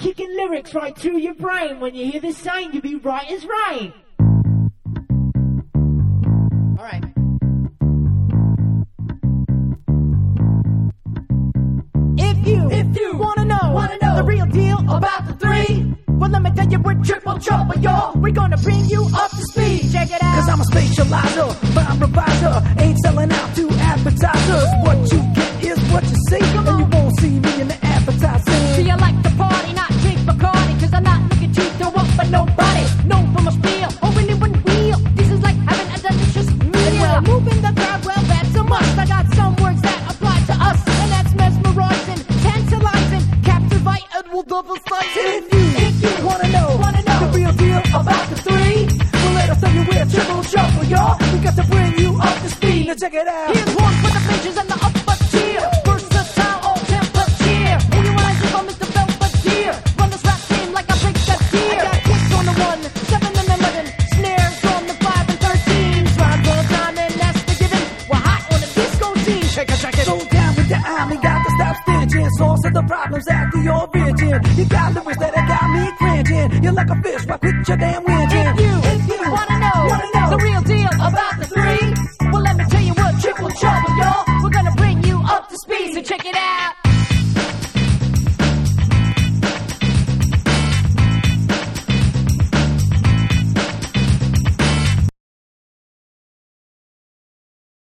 kicking lyrics right through your brain. When you hear this sound, you'll be right as rain. Alright. If you wanna know the real deal about the three, well, let me tell you, we're triple trouble, y'all. We're gonna bring you up to speed. Check it out. Cause I'm a spatializer, rhyme reviser, ain't selling out to advertisers. What you get is what you see, and you won't see me in the advertising. See, I like to party, not drink Bacardi, cause I'm not looking to throw up for nobody. No from a spiel, or anyone wheel. This is like having a delicious meal. And well, moving the crowd, well, that's a must. I got some words that apply to us, and that's mesmerizing, tantalizing, captivated with double slicing. If you wanna know the real deal about the three, well, let us tell you we're triple trouble, y'all. We got to bring you up to speed. Now check it out. Here's one for the bitches and the upper tier. Versatile, all temperature. Anyone is on Mr. Belvedere. Run this rap game like I break that gear. I got kicks on the 1, 7 and 11. Snares on the 5 and 13. Rhymes all time and that's the given. We're hot on the disco scene. Check it. So down with the army, got to stop stinking. Source of the problems at the origin. You got lyrics that got me cringing. You're like a fish, why quit your damn whinging?